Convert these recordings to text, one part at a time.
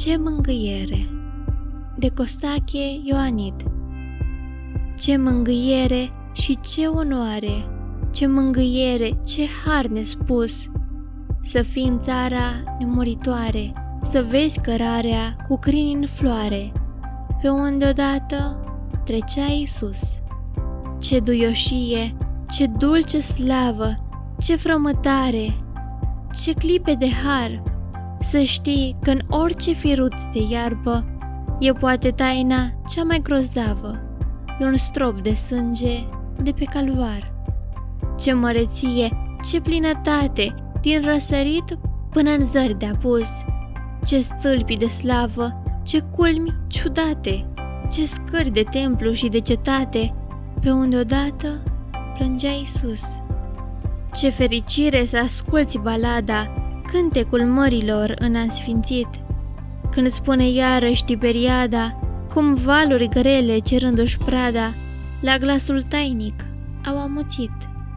Ce mângâiere! De Costache Ioanid. Ce mângâiere și ce onoare! Ce mângâiere, ce har nespus! Să fii în țara nemuritoare, să vezi cărarea cu crini în floare, pe unde odată trecea Iisus. Ce duioșie, ce dulce slavă, ce frământare, ce clipe de har! Să știi că în orice firuț de iarbă e poate taina cea mai grozavă, e un strop de sânge de pe calvar. Ce măreție, ce plinătate, din răsărit până în zări de apus, ce stâlpi de slavă, ce culmi ciudate, ce scări de templu și de cetate, pe unde odată plângea Iisus. Ce fericire să asculți balada, cântecul mărilor în asfințit, când spune iarăși Tiberiada, cum valuri grele cerându-și prada, la glasul tainic au amuțit.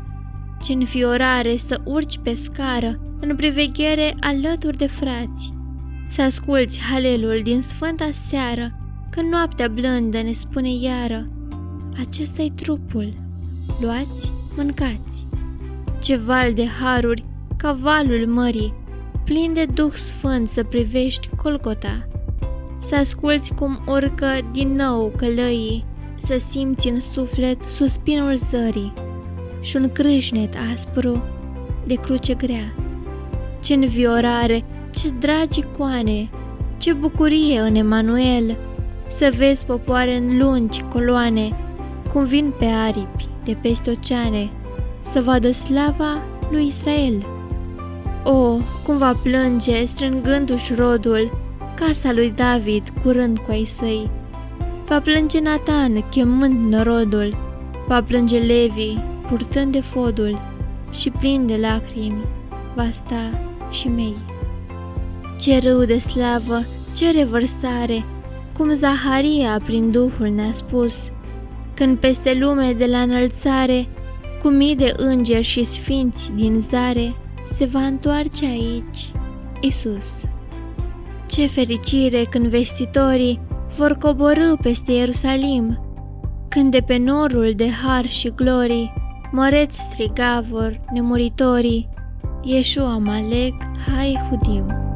Ce înfiorare să urci pe scară, în priveghere alături de frați, să asculți halelul din sfânta seară, când noaptea blândă ne spune iară, acesta-i trupul, luați, mâncați. Ce val de haruri, ca valul mării, plin de Duh Sfânt să privești Golgota, să asculți cum urcă din nou călăii, să simți în suflet suspinul zării și un crâșnet aspru de cruce grea. Ce înviorare, ce dragi icoane, ce bucurie în Emanuel, să vezi popoare în lungi coloane, cum vin pe aripi de peste oceane, să vadă slava lui Israel. O, cum va plânge, strângându-și rodul, casa lui David curând cu ai săi. Va plânge Natan, chemând norodul, va plânge Levi, purtând efodul, și plin de lacrimi va sta și mei. Ce râu de slavă, ce revărsare, cum Zaharia prin Duhul ne-a spus, când peste lume de la înălțare, cu mii de îngeri și sfinți din zare, se va întoarce aici Iisus. Ce fericire când vestitorii vor coborî peste Ierusalim, când de pe norul de har și glorii măreți striga vor nemuritorii, Yeshua Malek Hai Hudim.